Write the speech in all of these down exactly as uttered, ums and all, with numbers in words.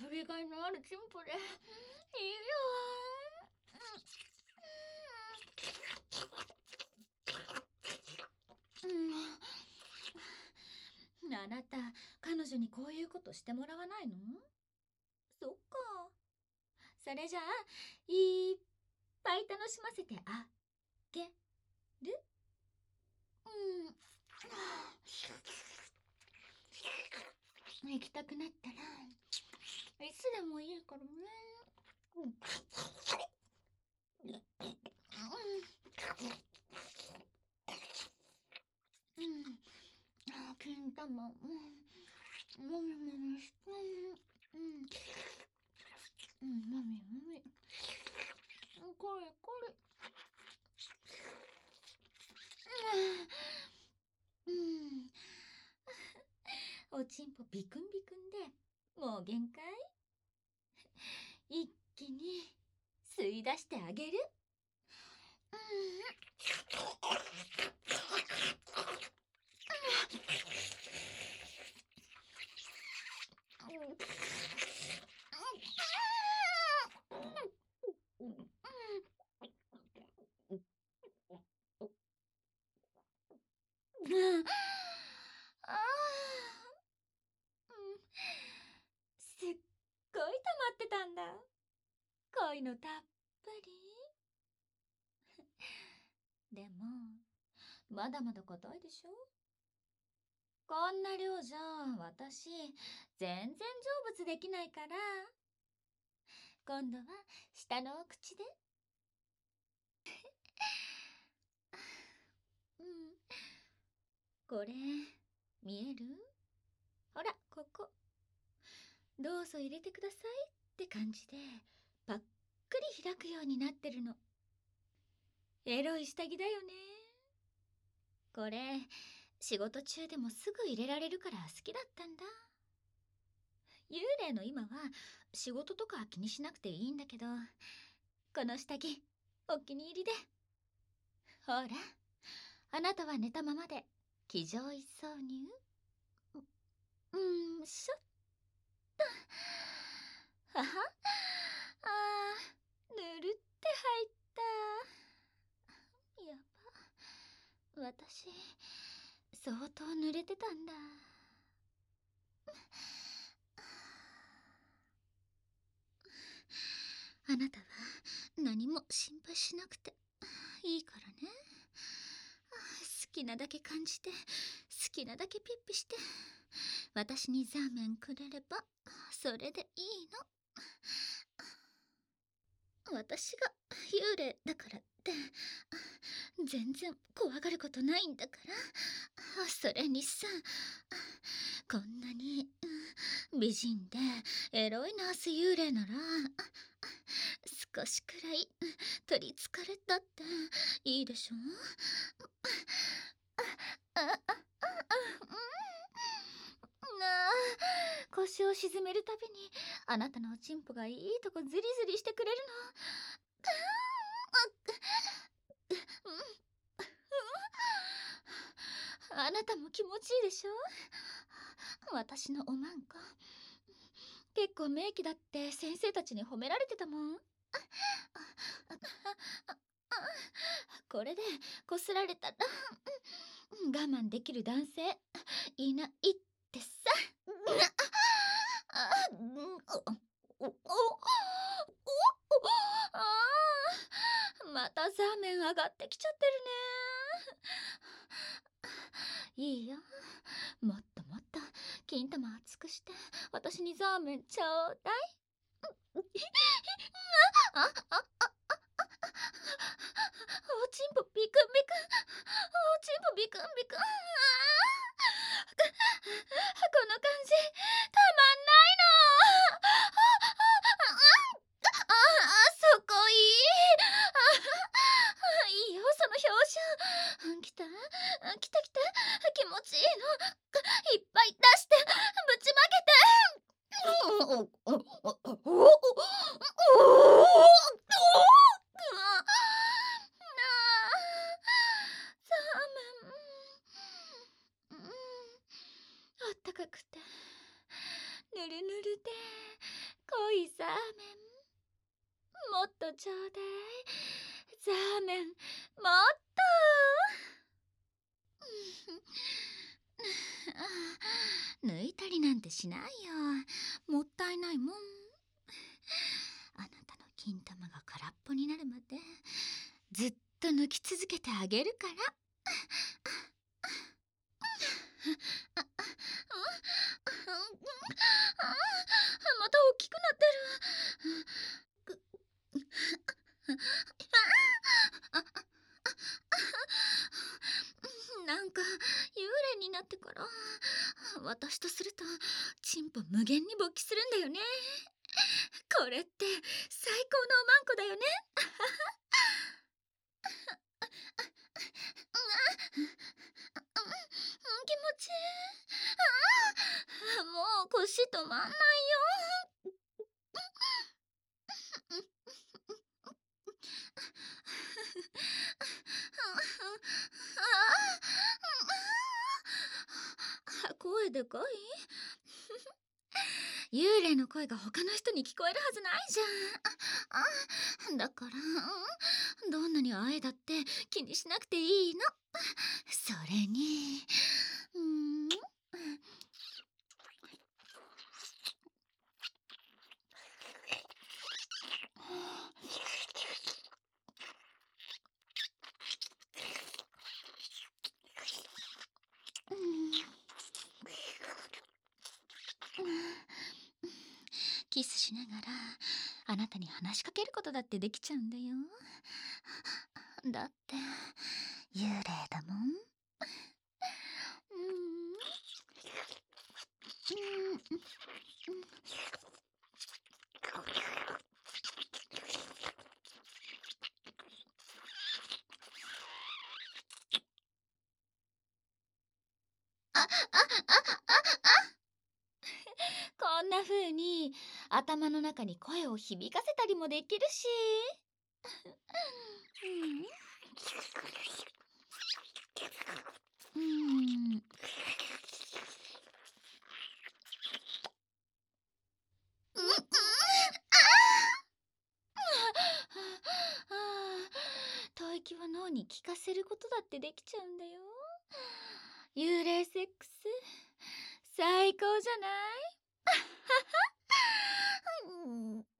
びがいのあるチンポでいいよ。うん、あなた彼女にこういうことしてもらわないの？そっか。それじゃあいっぱい楽しませてあげる。うん、行きたくなったらいつでもいいからね。うん、うん、あ、金玉、うん、もみもみして、うん、うん、もみもみ、これこれ、うん、おちんぽビクンビクンでもう限界？一気に吸い出してあげる。うん、うん、あー、うん、すっごい溜まってたんだ。恋のたっぷり。でもまだまだ硬いでしょ。こんな量じゃ私全然成仏できないから、今度は下のお口で。うん、これ見える？ほらここ、どうぞ入れてくださいって感じでパックリ開くようになってるの。エロい下着だよね。これ仕事中でもすぐ入れられるから好きだったんだ。幽霊の今は仕事とか気にしなくていいんだけど、この下着お気に入りで。ほら、あなたは寝たままで気上一挿入。う、うん、しょっと。はは、あー、ぬるって入った。やば、私相当濡れてたんだ。あなたは何も心配しなくていいからね。好きなだけ感じて好きなだけピッピして、私にザーメンくれればそれでいいの。私が幽霊だからって全然怖がることないんだから。それにさ、こんなに美人でエロいナース幽霊なら少しくらい取りつかれたっていいでしょ。ああああ、なあ、腰を沈めるたびにあなたのおちんぽがいいとこズリズリしてくれるの。あなたも気持ちいいでしょ。私のおまんこ結構名器だって先生たちに褒められてたもん。これでこすられたら我慢できる男性いないってさ。おおおおあー、またザーメン上がってきちゃってるね。いいよ、もっともっと金玉厚くして私にザーメンちょうだい。ああああおちんぽビクンビクン、おちんぽビクンビクン、あー、この感じたまんないの。ああ、そこいい。あ、いいよその表情。きたきたきた、気持ちいいの。いっぱい出してぶちまけて。 もっとちょうだい。ザーメン、もっと。抜いたりなんてしないよ。もったいないもん。あなたの金玉が空っぽになるまでずっと抜き続けてあげるから。また大きくなってる。なんか幽霊になってから私とするとチンポ無限に勃起するんだよね。これって最高のおまんこだよね。気持ちいい。ああ、もう腰止まんないよ。あ、声でかい？幽霊の声が他の人に聞こえるはずないじゃん。だから、どんなに愛だって気にしなくていいの。それに、うん、キスしながらあなたに話しかけることだってできちゃうんだよ。だって幽霊だもん。うんああああこんな風に頭の中に声を響かせたりもできるし。うん、うん、うん、うん、ああ、吐息は脳に聞かせることだってできちゃうんだよ。幽霊セックス最高じゃない？うんうん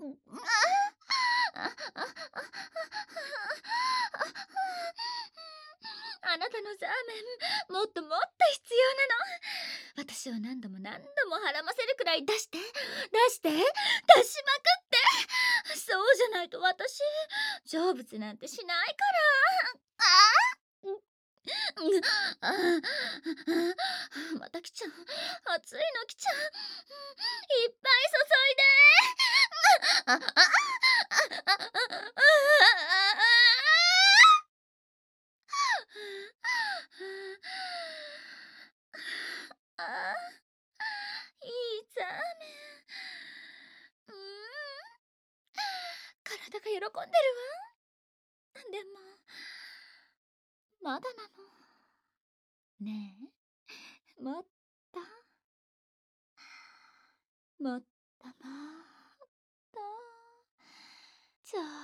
あなたのザーメンもっともっと必要なの。私を何度も何度もはらませるくらい出して出して出しまくって。そうじゃないと私成仏なんてしないから。ああうんああまた来ちゃう。熱いの来ちゃう。いっぱい注いで。ああああああああいいザーメン。うーん体が喜んでるわ。でもまだなの。ねえ、もっともっともっとちょう